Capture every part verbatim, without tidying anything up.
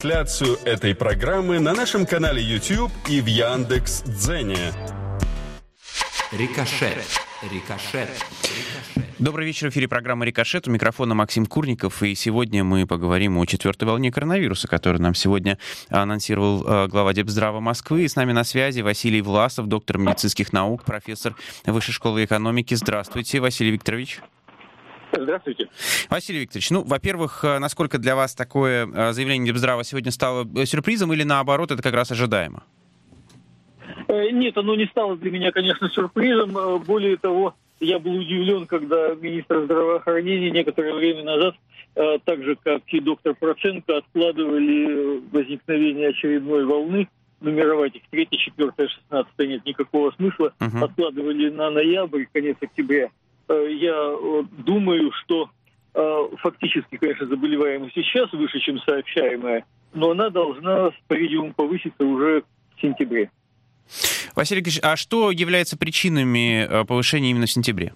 Трансляцию этой программы на нашем канале YouTube и в Яндекс.Дзене. Рикошет. Рикошет. Добрый вечер, в эфире программа «Рикошет». У микрофона Максим Курников. И сегодня мы поговорим о четвертой волне коронавируса, которую нам сегодня анонсировал глава Депздрава Москвы. И с нами на связи Василий Власов, доктор медицинских наук, профессор Высшей школы экономики. Здравствуйте, Василий Викторович. Здравствуйте. Василий Викторович, ну, во-первых, насколько для вас такое заявление Депздрава сегодня стало сюрпризом или, наоборот, это как раз ожидаемо? Нет, оно не стало для меня, конечно, сюрпризом. Более того, я был удивлен, когда министр здравоохранения некоторое время назад, так же, как и доктор Проценко, откладывали возникновение очередной волны. Нумеровать их третья, четвертая, шестнадцатая нет никакого смысла. Uh-huh. Откладывали на ноябрь, конец октября. Я думаю, что фактически, конечно, заболеваемость сейчас выше, чем сообщаемая, но она должна, по-видимому, повыситься уже в сентябре. Василий Викторович, а что является причинами повышения именно в сентябре?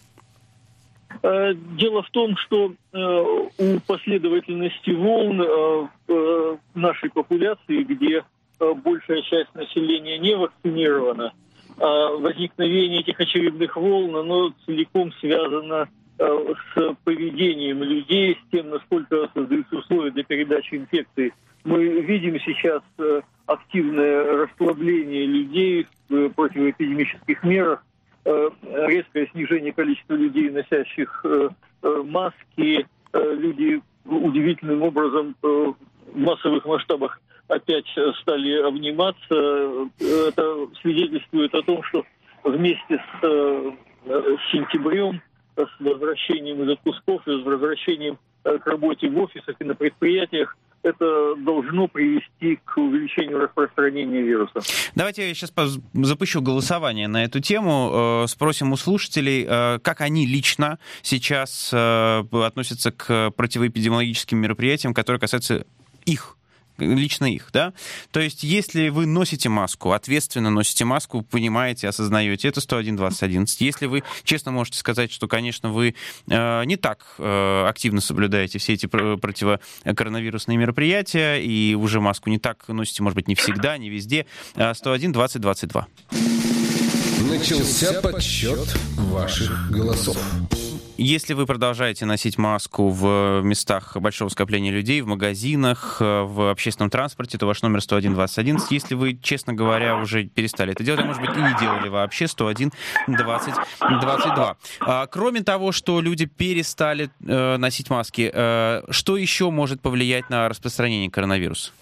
Дело в том, что у последовательности волн в нашей популяции, где большая часть населения не вакцинирована, возникновение этих очередных волн, оно целиком связано с поведением людей, с тем, насколько создаются условия для передачи инфекции. Мы видим сейчас активное расслабление людей в противоэпидемических мерах, резкое снижение количества людей, носящих маски. Люди удивительным образом в массовых масштабах опять стали обниматься. Это свидетельствует о том, что вместе с, с сентябрем, с возвращением из отпусков, с возвращением к работе в офисах и на предприятиях, это должно привести к увеличению распространения вируса. Давайте я сейчас запущу голосование на эту тему. Спросим у слушателей, как они лично сейчас относятся к противоэпидемиологическим мероприятиям, которые касаются их. Лично их, да? То есть, если вы носите маску, ответственно носите маску, понимаете, осознаете, это сто один двадцать одиннадцать. Если вы честно можете сказать, что, конечно, вы э, не так э, активно соблюдаете все эти противокоронавирусные мероприятия и уже маску не так носите, может быть, не всегда, не везде, сто один двадцать двадцать два. Начался подсчет ваших голосов. Если вы продолжаете носить маску в местах большого скопления людей, в магазинах, в общественном транспорте, то ваш номер сто один двадцать одиннадцать. Если вы, честно говоря, уже перестали это делать, а может быть и не делали вообще, сто один двадцать двадцать два. А, кроме того, что люди перестали э, носить маски, э, что еще может повлиять на распространение коронавируса?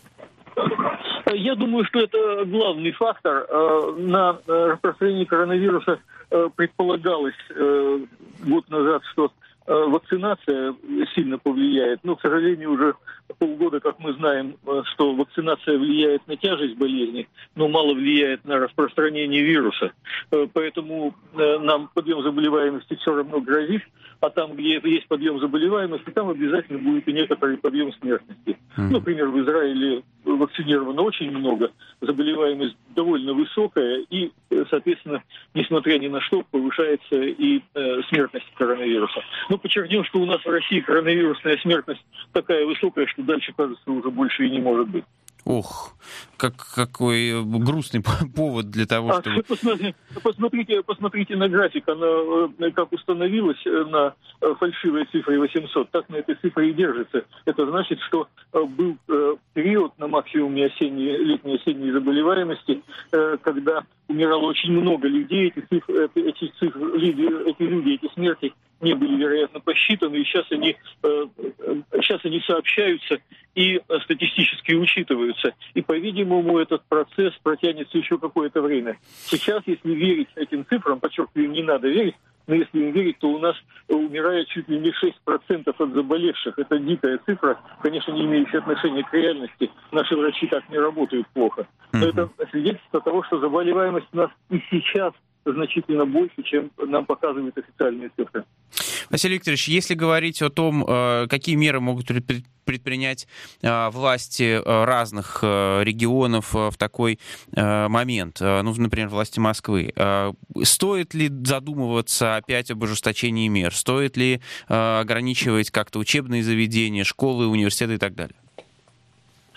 Я думаю, что это главный фактор. На распространение коронавируса предполагалось год назад, что вакцинация сильно повлияет. Но, к сожалению, уже полгода, как мы знаем, что вакцинация влияет на тяжесть болезни, но мало влияет на распространение вируса. Поэтому нам подъем заболеваемости все равно грозит, а там, где есть подъем заболеваемости, там обязательно будет и некоторый подъем смертности. Mm. Например, в Израиле вакцинировано очень много, заболеваемость довольно высокая, и, соответственно, несмотря ни на что, повышается и э, смертность коронавируса. Но подчеркнем, что у нас в России коронавирусная смертность такая высокая, что дальше, кажется, уже больше и не может быть. Ох, как, какой грустный повод для того, а, чтобы... Посмотрите, посмотрите, посмотрите на график, она как установилась на фальшивой цифре восемьсот, так на этой цифре и держится. Это значит, что был период на максимуме осенней, летней осенней заболеваемости, когда умирало очень много людей, эти цифры, эти, цифры, люди, эти люди, эти смерти не были, вероятно, посчитаны, и сейчас они, сейчас они сообщаются и статистически учитываются. И, по-видимому, этот процесс протянется еще какое-то время. Сейчас, если верить этим цифрам, подчеркиваю, не надо верить, но если им верить, то у нас умирает чуть ли не шесть процентов от заболевших. Это дикая цифра, конечно, не имеющая отношения к реальности. Наши врачи так не работают плохо. Но mm-hmm. это свидетельство того, что заболеваемость у нас и сейчас значительно больше, чем нам показывают официальные цифры. Василий Викторович, если говорить о том, какие меры могут предпринять власти разных регионов в такой момент, ну, например, власти Москвы, стоит ли задумываться опять об ужесточении мер? Стоит ли ограничивать как-то учебные заведения, школы, университеты и так далее?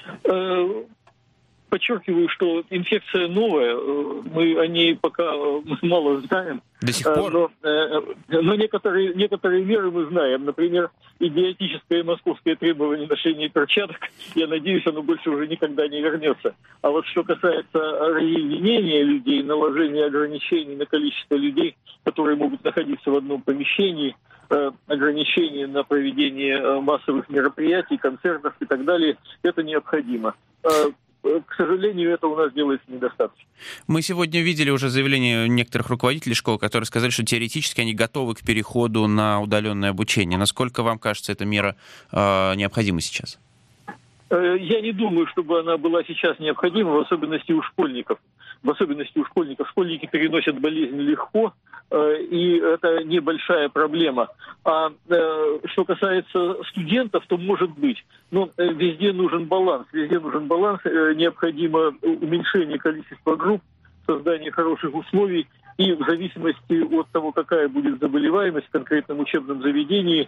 Подчеркиваю, что инфекция новая, мы о ней пока мало знаем. До сих пор? Но, но некоторые, некоторые меры мы знаем. Например, идиотическое московское требование ношения перчаток, я надеюсь, оно больше уже никогда не вернется. А вот что касается разъединения людей, наложения ограничений на количество людей, которые могут находиться в одном помещении, ограничения на проведение массовых мероприятий, концертов и так далее, это необходимо. К сожалению, это у нас делается недостаточно. Мы сегодня видели уже заявление некоторых руководителей школ, которые сказали, что теоретически они готовы к переходу на удаленное обучение. Насколько вам кажется эта мера э, необходима сейчас? Я не думаю, чтобы она была сейчас необходима, в особенности у школьников. В особенности у школьников. Школьники переносят болезнь легко, и это небольшая проблема. А что касается студентов, то может быть. Но везде нужен баланс. Везде нужен баланс. Необходимо уменьшение количества групп, создание хороших условий. И в зависимости от того, какая будет заболеваемость в конкретном учебном заведении,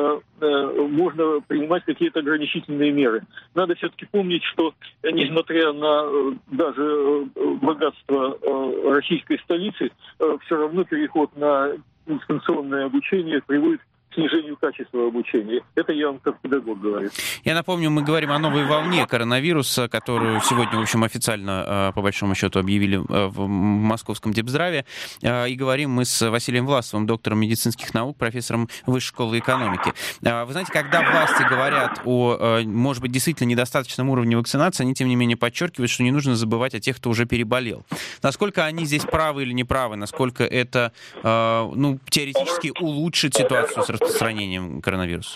можно принимать какие-то ограничительные меры. Надо все-таки помнить, что несмотря на даже богатство российской столицы, все равно переход на дистанционное обучение приводит к снижению качества обучения. Это я вам как педагог говорю. Я напомню, мы говорим о новой волне коронавируса, которую сегодня, в общем, официально, по большому счету, объявили в Московском Депздраве. И говорим мы с Василием Власовым, доктором медицинских наук, профессором Высшей школы экономики. Вы знаете, когда власти говорят о, может быть, действительно недостаточном уровне вакцинации, они, тем не менее, подчеркивают, что не нужно забывать о тех, кто уже переболел. Насколько они здесь правы или неправы? Насколько это, ну, теоретически улучшит ситуацию с распространением коронавируса?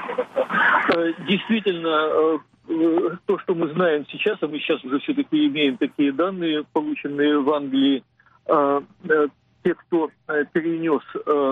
Действительно, то, что мы знаем сейчас, а мы сейчас уже все-таки имеем такие данные, полученные в Англии, те, кто перенес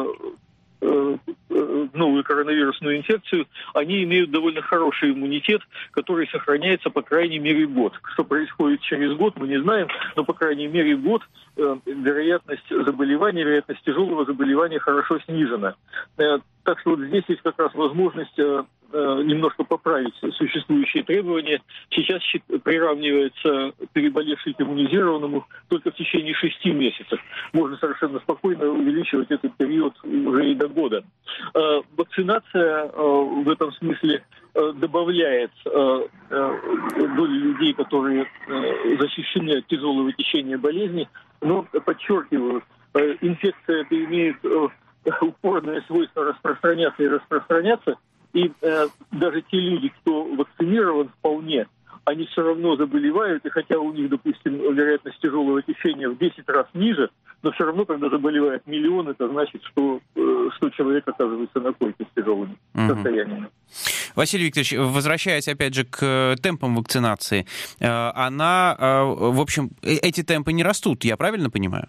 новую коронавирусную инфекцию, они имеют довольно хороший иммунитет, который сохраняется по крайней мере год. Что происходит через год, мы не знаем, но по крайней мере год э, вероятность заболевания, вероятность тяжелого заболевания хорошо снижена. Э, так что вот здесь есть как раз возможность э, э, немножко поправить существующие требования. Сейчас приравнивается переболевший к иммунизированному только в течение шести месяцев. Можно совершенно спокойно увеличивать этот период уже и до года. Э, вакцинация э, в этом смысле э, добавляет э, э, доли людей, которые э, защищены от тяжелого течения болезни, но, подчеркиваю, э, инфекция это имеет э, упорное свойство распространяться и распространяться, и э, даже те люди, кто вакцинирован вполне, они все равно заболевают, и хотя у них, допустим, вероятность тяжелого течения в десять раз ниже, но все равно, когда заболевает миллион, это значит, что э, сто человек оказывается на койке с тяжелыми угу. состояниями. Василий Викторович, возвращаясь опять же к темпам вакцинации, э, она, э, в общем, эти темпы не растут, я правильно понимаю?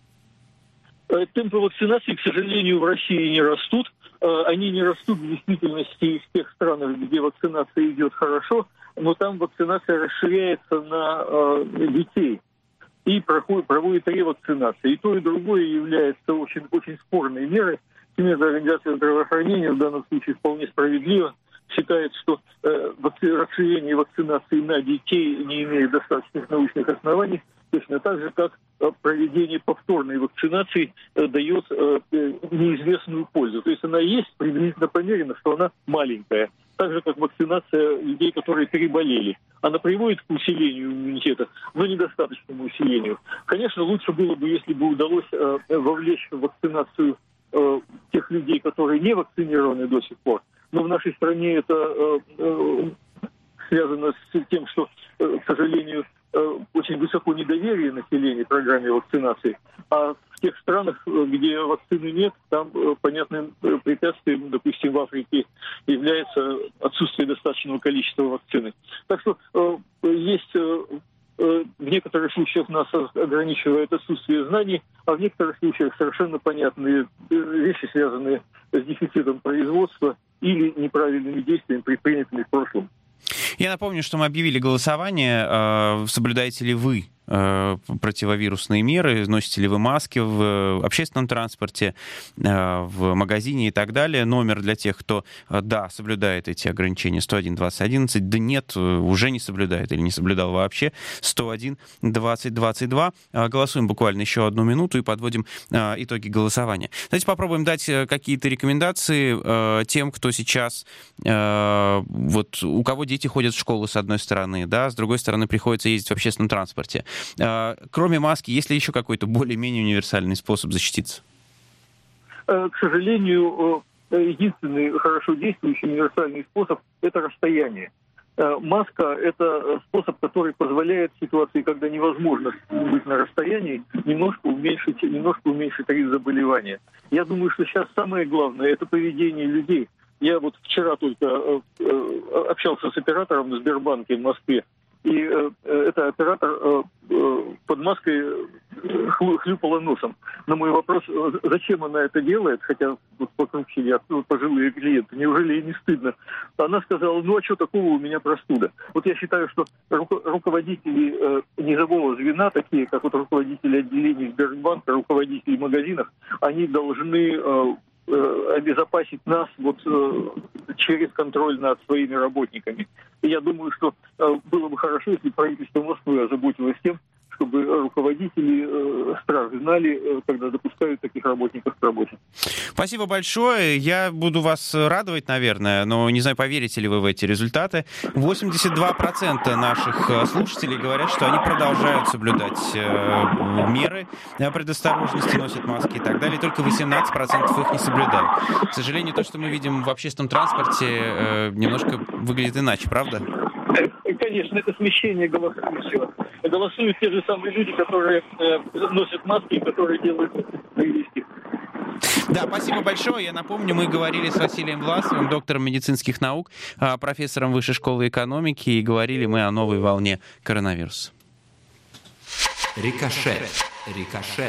Темпы вакцинации, к сожалению, в России не растут. Они не растут в действительности в тех странах, где вакцинация идет хорошо, но там вакцинация расширяется на детей и проходит, проводит ревакцинацию. И то, и другое является очень, очень спорной мерой. Всемирная организация здравоохранения в данном случае вполне справедливо считает, что э, расширение вакцинации на детей не имеет достаточных научных оснований, точно так же, как э, проведение повторной вакцинации э, дает э, неизвестную пользу. То есть она есть, приблизительно померено, что она маленькая. Так же, как вакцинация людей, которые переболели. Она приводит к усилению иммунитета, но недостаточному усилению. Конечно, лучше было бы, если бы удалось э, вовлечь в вакцинацию э, тех людей, которые не вакцинированы до сих пор. Но в нашей стране это э, э, связано с тем, что, э, к сожалению, э, очень высоко недоверие населения программе вакцинации. А в тех странах, где вакцины нет, там э, понятным препятствием, допустим, в Африке, является отсутствие достаточного количества вакцины. Так что э, есть... Э, в некоторых случаях нас ограничивает отсутствие знаний, а в некоторых случаях совершенно понятные вещи, связанные с дефицитом производства или неправильными действиями, предпринятыми в прошлом. Я напомню, что мы объявили голосование. Соблюдаете ли вы э, противовирусные меры, носите ли вы маски в общественном транспорте, э, в магазине и так далее. Номер для тех, кто, э, да, соблюдает эти ограничения, сто один двадцать одиннадцать, да нет, уже не соблюдает или не соблюдал вообще, сто один двадцать двадцать два. Голосуем буквально еще одну минуту и подводим э, итоги голосования. Давайте попробуем дать какие-то рекомендации э, тем, кто сейчас, э, вот у кого дети ходят в школу с одной стороны, да, с другой стороны приходится ездить в общественном транспорте. Э, кроме маски, есть ли еще какой-то более-менее универсальный способ защититься? К сожалению, единственный хорошо действующий универсальный способ – это расстояние. Маска – это способ, который позволяет в ситуации, когда невозможно быть на расстоянии, немножко уменьшить, немножко уменьшить риск заболевания. Я думаю, что сейчас самое главное – это поведение людей. Я вот вчера только общался с оператором в Сбербанке в Москве, и это оператор под маской хлюпала носом. На мой вопрос, зачем она это делает, хотя вот вокруг сидят пожилые клиенты, неужели ей не стыдно? Она сказала, ну а что такого, у меня простуда. Вот я считаю, что ру- руководители э, низового звена, такие как вот руководители отделений Сбербанка, руководители магазинов, они должны э, э, обезопасить нас вот э, через контроль над своими работниками. И я думаю, что э, было бы хорошо, если правительство Москвы озаботилось тем, чтобы руководители э, страж знали, э, когда допускают таких работников к работе. Спасибо большое. Я буду вас радовать, наверное, но не знаю, поверите ли вы в эти результаты. восемьдесят два процента наших слушателей говорят, что они продолжают соблюдать э, меры предосторожности, носят маски и так далее. Только восемнадцать процентов их не соблюдают. К сожалению, то, что мы видим в общественном транспорте, э, немножко выглядит иначе, правда? Конечно, это смещение голосующего. Голосуют те же самые люди, которые э, носят маски и которые делают прививки. Да, спасибо большое. Я напомню, мы говорили с Василием Власовым, доктором медицинских наук, профессором Высшей школы экономики, и говорили мы о новой волне коронавируса. Рикошет. Рикошет.